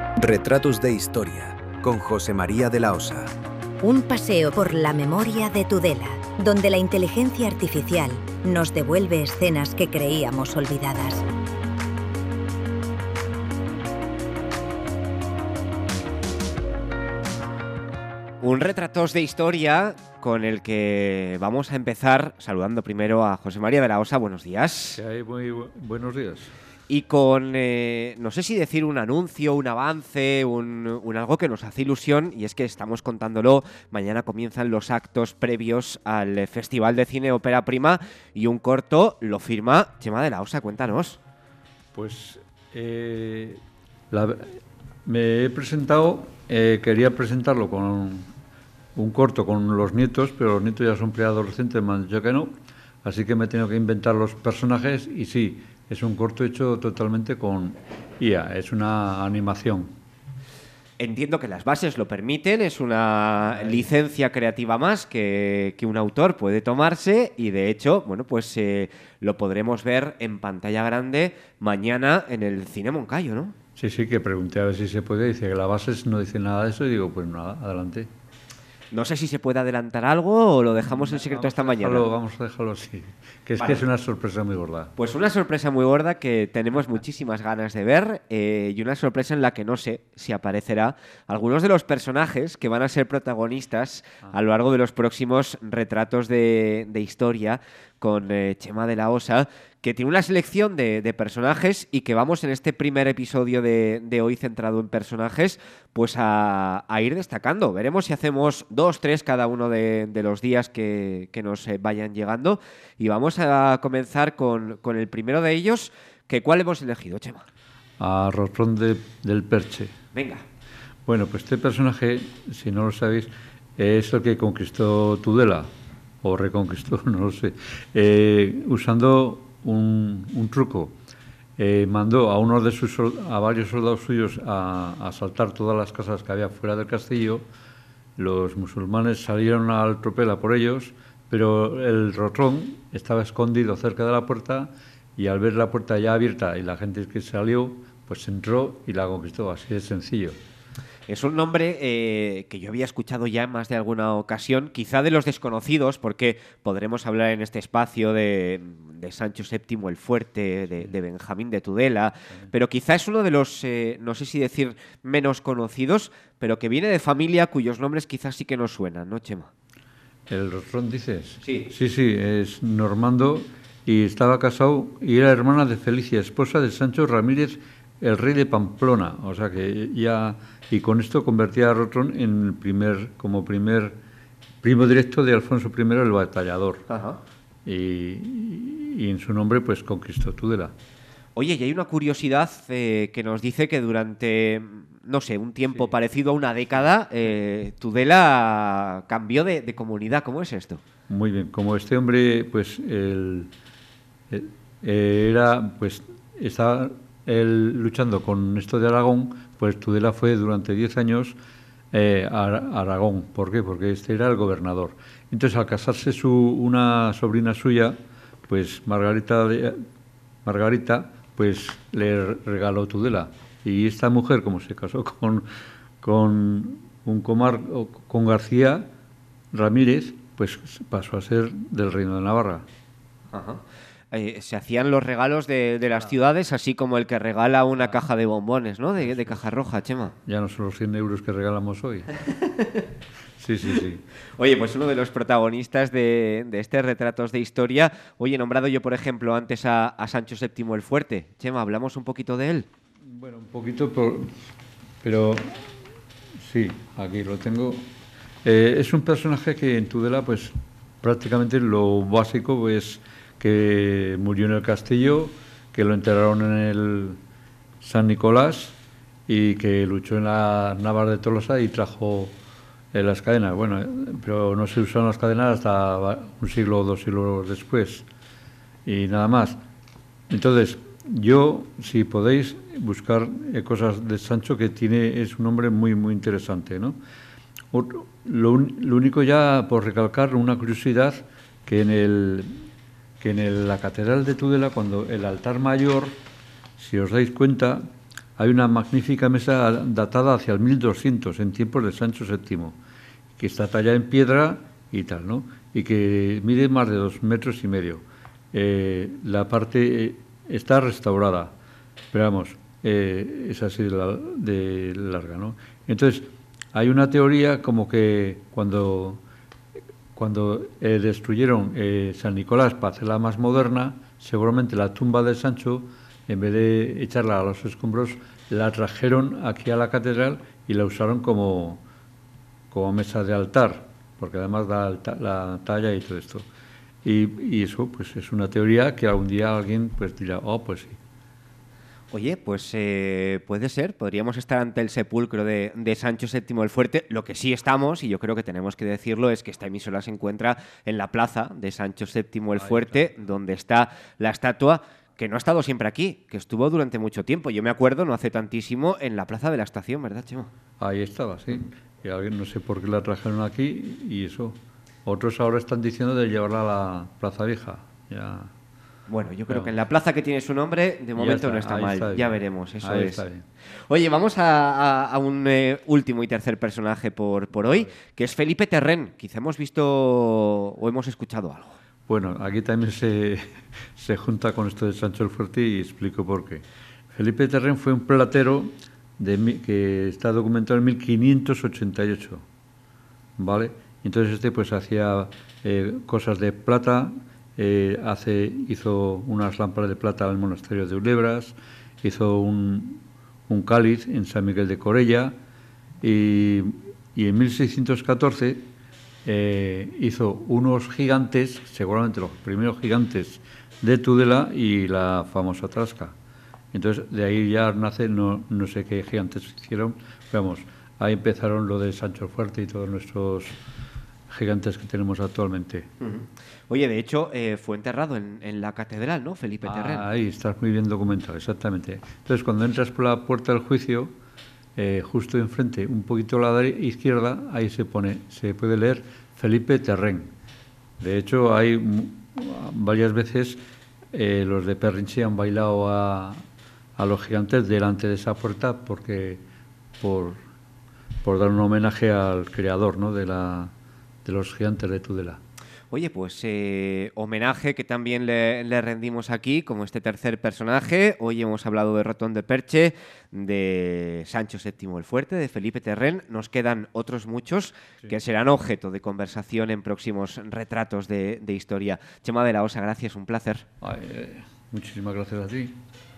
Retratos de Historia, con José María de la Osa. Un paseo por la memoria de Tudela, donde la inteligencia artificial nos devuelve escenas que creíamos olvidadas. Un Retratos de Historia con el que vamos a empezar saludando primero a José María de la Osa. Buenos días. ¿Qué hay? Muy buenos días. Y con, no sé si decir un anuncio, un avance, un algo que nos hace ilusión, y es que estamos contándolo, mañana comienzan los actos previos al Festival de Cine Ópera Prima y un corto lo firma Chema de la Osa. Cuéntanos. Pues me he presentado, quería presentarlo con un corto con los nietos, pero los nietos ya son preadolescentes, me han dicho que no, así que me he tenido que inventar los personajes y sí, es un corto hecho totalmente con IA, es una animación. Entiendo que las bases lo permiten, es una licencia creativa más que un autor puede tomarse y de hecho, bueno, pues lo podremos ver en pantalla grande mañana en el Cine Moncayo, ¿no? Sí, que pregunté a ver si se puede, dice que las bases no dicen nada de eso y digo, pues nada, adelante. No sé si se puede adelantar algo o lo dejamos en secreto hasta mañana. Vamos a dejarlo así, que es vale. Que es una sorpresa muy gorda. Pues una sorpresa muy gorda que tenemos muchísimas ganas de ver y una sorpresa en la que no sé si aparecerá algunos de los personajes que van a ser protagonistas a lo largo de los próximos Retratos de Historia con Chema de la Osa, que tiene una selección de personajes y que vamos en este primer episodio de hoy centrado en personajes pues a ir destacando. Veremos si hacemos 2, 3 cada uno de los días que nos vayan llegando y vamos a comenzar con el primero de ellos. ¿Cuál hemos elegido, Chema? A Rotrón del Perche. Venga. Bueno, pues este personaje, si no lo sabéis, es el que conquistó Tudela, o reconquistó, no lo sé, usando un truco. Mandó a varios soldados suyos a asaltar todas las casas que había fuera del castillo. Los musulmanes salieron al tropel a por ellos, pero el Rotrón estaba escondido cerca de la puerta y al ver la puerta ya abierta y la gente que salió, pues entró y la conquistó, así de sencillo. Es un nombre que yo había escuchado ya en más de alguna ocasión, quizá de los desconocidos, porque podremos hablar en este espacio de Sancho VII el Fuerte, de Benjamín de Tudela, pero quizá es uno de los, no sé si decir menos conocidos, pero que viene de familia cuyos nombres quizás sí que nos suenan, ¿no, Chema? ¿El Rotrón dices? Sí. Sí, es normando y estaba casado y era hermana de Felicia, esposa de Sancho Ramírez, el rey de Pamplona, o sea que ya, y con esto convertía a Rotrón en como primer primo directo de Alfonso I el Batallador. Ajá. Y en su nombre pues conquistó Tudela. Oye, y hay una curiosidad que nos dice que durante, no sé, un tiempo parecido a una década, Tudela cambió de comunidad. ¿Cómo es esto? Muy bien, como este hombre pues estaba él luchando con esto de Aragón, pues Tudela fue durante 10 años a Aragón. ¿Por qué? Porque este era el gobernador. Entonces, al casarse una sobrina suya, pues Margarita, pues le regaló Tudela. Y esta mujer, como se casó con García Ramírez, pues pasó a ser del Reino de Navarra. Ajá. Se hacían los regalos de las ciudades, así como el que regala una caja de bombones, ¿no? De caja roja, Chema. Ya no son los 100 euros que regalamos hoy. Sí. Oye, pues uno de los protagonistas de este Retratos de Historia. Oye, he nombrado yo, por ejemplo, antes a Sancho VII el Fuerte. Chema, ¿hablamos un poquito de él? Bueno, un poquito, pero sí, aquí lo tengo. Es un personaje que en Tudela, pues prácticamente lo básico es que murió en el castillo, que lo enterraron en el San Nicolás y que luchó en la Navas de Tolosa y trajo las cadenas. Bueno, pero no se usaron las cadenas hasta un siglo o 2 siglos después y nada más. Entonces, yo, si podéis buscar cosas de Sancho, que es un hombre muy, muy interesante, ¿no? Lo único ya por recalcar, una curiosidad, que en la Catedral de Tudela, cuando el altar mayor, si os dais cuenta, hay una magnífica mesa datada hacia el 1200, en tiempos de Sancho VII, que está tallada en piedra y tal, ¿no? Y que mide más de 2,5 metros. La parte está restaurada, pero vamos, es así de larga, ¿no? Entonces, hay una teoría como que cuando destruyeron San Nicolás para hacerla más moderna, seguramente la tumba de Sancho, en vez de echarla a los escombros, la trajeron aquí a la catedral y la usaron como mesa de altar, porque además da la talla y todo esto. Y eso pues es una teoría que algún día alguien pues dirá, oh, pues sí. Oye, pues puede ser, podríamos estar ante el sepulcro de Sancho VII el Fuerte. Lo que sí estamos, y yo creo que tenemos que decirlo, es que esta emisora se encuentra en la plaza de Sancho VII el Fuerte, donde está la estatua, que no ha estado siempre aquí, que estuvo durante mucho tiempo. Yo me acuerdo, no hace tantísimo, en la plaza de la estación, ¿verdad, Chema? Ahí estaba, sí. Y alguien, no sé por qué la trajeron aquí y eso. Otros ahora están diciendo de llevarla a la Plaza Vieja. Ya. Bueno, yo creo que en la plaza que tiene su nombre, de momento no está mal. Ya veremos, eso es. Está bien. Oye, vamos a un último y tercer personaje por hoy, que es Felipe Terrén. Quizá hemos visto o hemos escuchado algo. Bueno, aquí también se junta con esto de Sancho el Fuerte y explico por qué. Felipe Terrén fue un platero que está documentado en 1588, ¿vale? Entonces pues hacía cosas de plata, hizo unas lámparas de plata en el monasterio de Ulebras, hizo un cáliz en San Miguel de Corella y en 1614 hizo unos gigantes, seguramente los primeros gigantes de Tudela y la famosa Trasca. Entonces de ahí ya nace, no sé qué gigantes hicieron, pero vamos, ahí empezaron lo de Sancho el Fuerte y todos nuestros gigantes que tenemos actualmente. Oye, de hecho, fue enterrado en la catedral, ¿no? Felipe Terrén. Ahí estás muy bien documentado, exactamente. Entonces, cuando entras por la puerta del juicio, justo enfrente, un poquito a la izquierda, ahí se puede leer Felipe Terrén. De hecho, hay varias veces los de Perrinche han bailado a los gigantes delante de esa puerta por dar un homenaje al creador, ¿no?, de los gigantes de Tudela. Oye, pues homenaje que también le rendimos aquí, como este tercer personaje. Hoy hemos hablado de Rotón de Perche, de Sancho VII el Fuerte, de Felipe Terrén. Nos quedan otros muchos que serán objeto de conversación en próximos retratos de historia. Chema de la Osa, gracias, un placer. Muchísimas gracias a ti.